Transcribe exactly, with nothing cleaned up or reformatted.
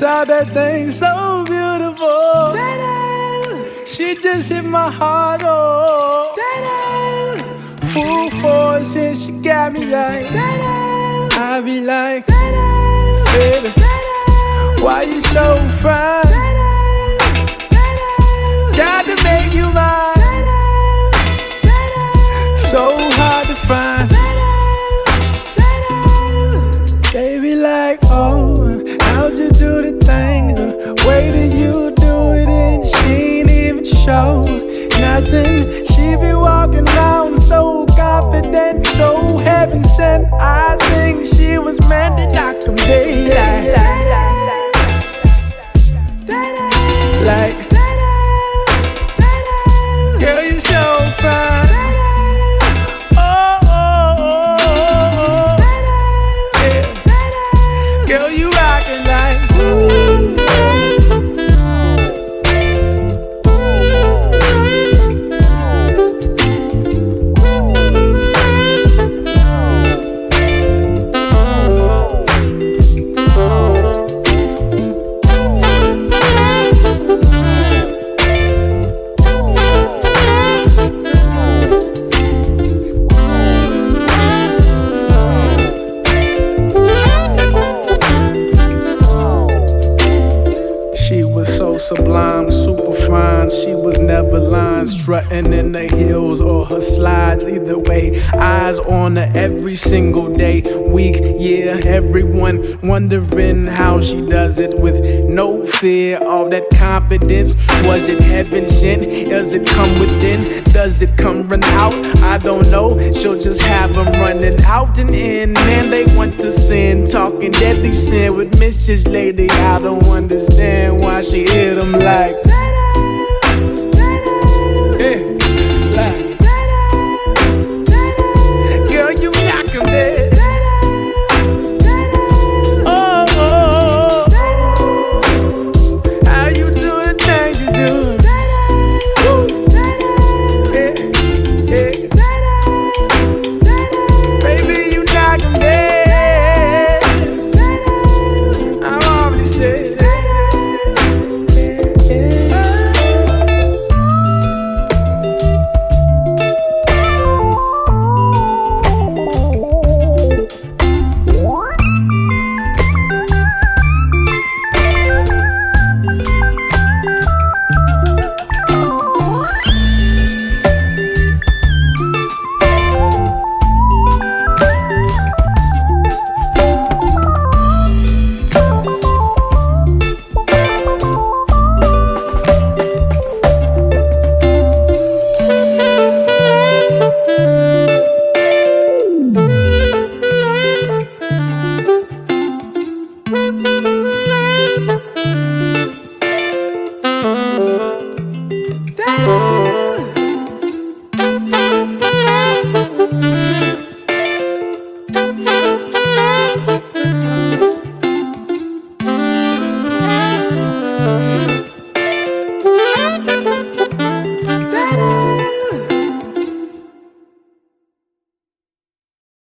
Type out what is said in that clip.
saw that thing so beautiful. She just hit my heart, oh. Full force and she got me like, I be like, baby, why you so fine? Got to make you mine. So hard to find. They be like, oh, how'd you do the thing? The way that you do it and she ain't even show nothing. She be walking around so confident, so heaven sent. I think she was meant to knock them daylight. Like, girl, you so fine. Oh, oh, oh, oh, oh. Yeah. Girl, you rockin' like, ooh. Sublime, super fine. She was never lying, strutting in the hills or her slides. Either way, eyes on her every single day, week, year. Everyone wondering how she does it with no fear. All that confidence, was it heaven sent? Does it come within? Does it come run out? I don't know. She'll just have them running out and in. Man, they want to sin, talking deadly sin with Missus Lady. I don't understand why she hit them like